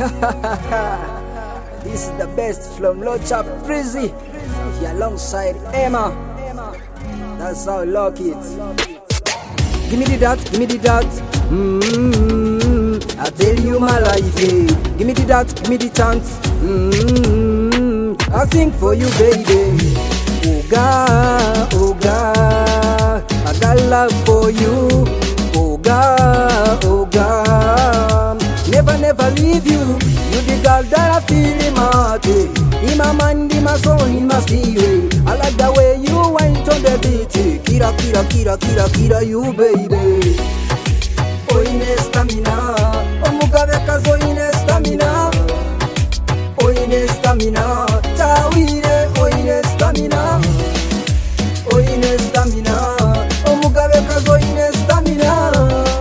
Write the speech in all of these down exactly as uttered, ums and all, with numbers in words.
This is the best from Locha Frizzy, here alongside Emma. That's how I lock it. Give me the that, give me the that. Mm-hmm. I tell you my life, yeah. Give me the that, give me the chance. Mm-hmm. I sing for you, baby. Oh God, oh God, I got love for you. Oh God, oh God, never, never leave you. You the girl that I feel in my heart, in my mind, in my soul, in my spirit. I like the way you went on the beat. Kira, kira, kira, kira, kira, you baby. Oh, ine stamina, oh mugabe kazo ine stamina. Oh, ine stamina, tawire, oh ine stamina. Oh, ine stamina, oh mugabe kazo ine stamina.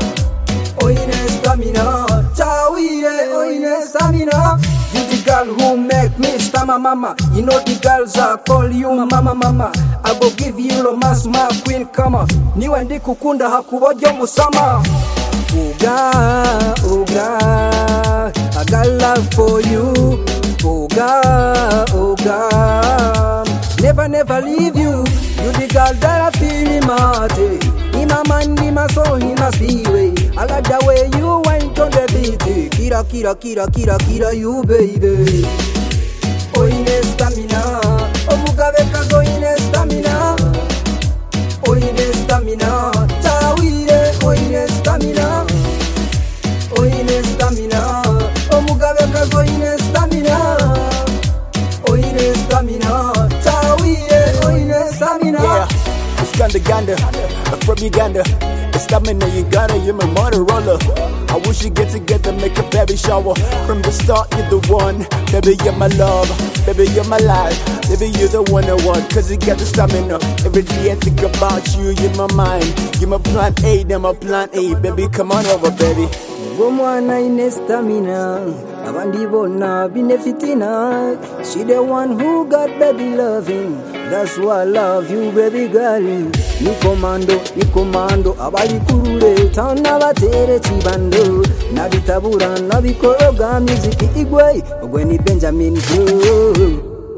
Oh, ine stamina, tawire, oh ine stamina. You the girl who make me stamina, mama. You know the girls I call you mama, mama. I go give you romance, my queen, come on. Niwe ndi kukunda hakubojo musama. Oh God, oh God, I got love for you. Oh God, oh God, never, never leave you. You the girl that I feel in my heart, in my mind, in my soul, in my spirit. I like the way you went on the beat. Kira, kira, kira, kira, kira, you baby. Oh, ine stamina, oh mugabe kazo ine stamina. Oh, ine stamina, tawire, oh ine stamina. Oh, ine stamina, oh mugabe kazo ine stamina. Oh, ine stamina, tawire, oh ine stamina. Yeah, it's Ganda Ganda, from Uganda. It's stamina, you got it, you're my Motorola. I wish you get together, make a baby shower. From the start, you're the one. Baby, you're my love. Baby, you're my life. Baby, you're the one I want. Cause you got the stamina. Every day I think about you, you're my mind. You're my plan A, then my plan A. Baby, come on over, baby. Mwana ine stamina, abandi bona benefitina. She the one who got baby loving. That's why I love you, baby girl. Ni commando, ni commando, abali kurule, tana batere chibando. Nabitabura, nabikoroga, music igwe, ogweni Benjamin Joe.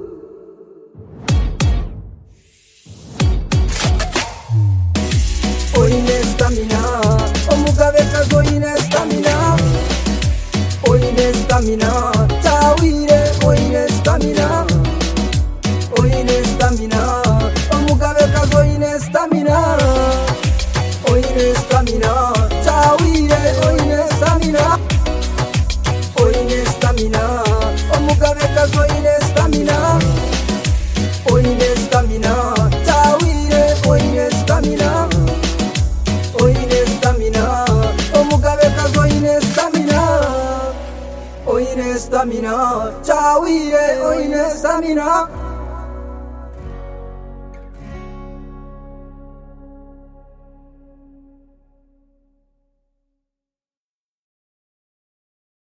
Oh, ine stamina, oh mugabe kazo ine stamina. Oh, ine stamina, tawire, oh ine stamina. Oh, ine stamina, oh mugabe kazo ine stamina. Oh, ine stamina, tawire, oh ine stamina. Oh, ine stamina, oh mugabe kazo ine stamina. Oh, ine stamina, tawire, oh ine stamina. Oh, ine stamina, oh mugabe kazo ine stamina. Oh, ine stamina, tawire, oh ine stamina.